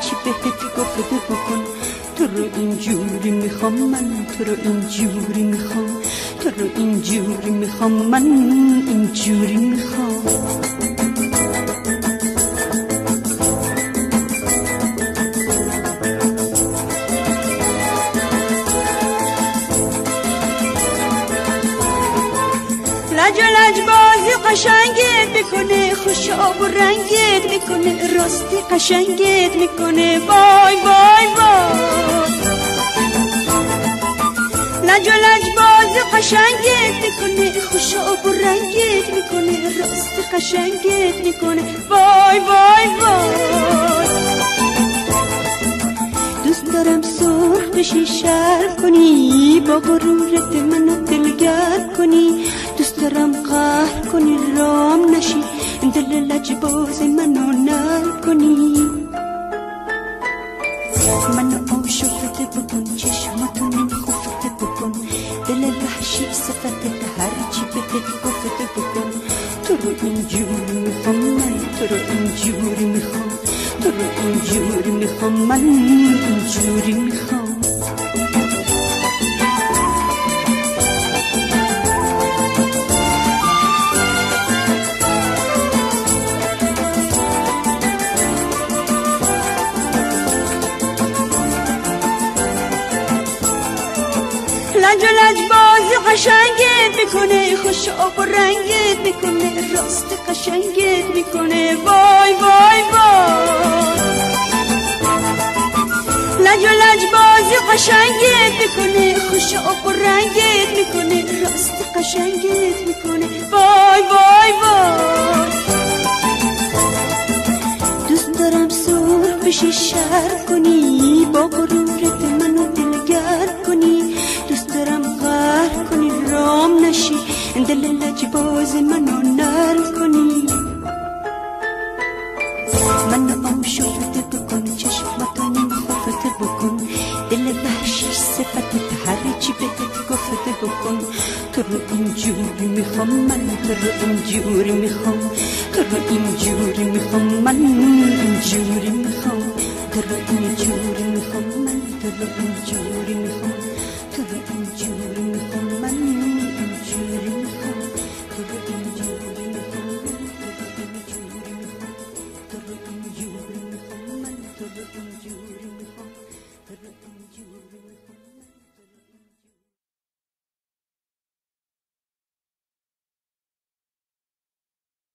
هرچی بهت گفته بکن. تو رو اینجوری میخوام من، تو رو اینجوری میخوام، تو رو اینجوری میخوام من، اینجوری میخوام. لج و لج بازی قشنگت میکنه، خوش آب و رنگت میکنه، راستی قشنگت میکنه، وای وای وای. لج و لج بازی قشنگت میکنه، خوش آب و رنگت میکنه، راستی قشنگت میکنه، وای وای وای. دوست دارم سرخ بشی شرف کنی، با غرورت منو دلگرم کنی، دوست دارم قهر کنی رام نشی، دل لجباز منو نرم کنی. منو آشفته بکن، چشماتو نمیخفته بکن، دل وحشی صفتت هرچی بهت گفته بکن. تو رو اینجوری میخوام من، تو رو اینجوری میخوام، تو رو اینجوری میخوام من، اینجوری میخوام. لج و لج بازی قشنگت میکنه، خوش آب و رنگت میکنه، راست قشنگت میکنه، وای وای وای. لج و لج بازی قشنگت میکنه، خوش آب و رنگت میکنه، راست قشنگت میکنه، وای وای وای. دوست دارم سرخ بشی شرف کنی، با غرورت منو دلگرم کنی، دوست دارم قهر کنی رام نشی، دل لجباز منو نرم کنی. منو آشفته بکن، چشماتو نمیخفته بکن، دل وحشی صفتت هرچی بهت گفته بکن. تو رو اینجوری میخوام من، تو رو اینجوری میخوام، تو رو اینجوری میخوام من، اینجوری میخوام، تو رو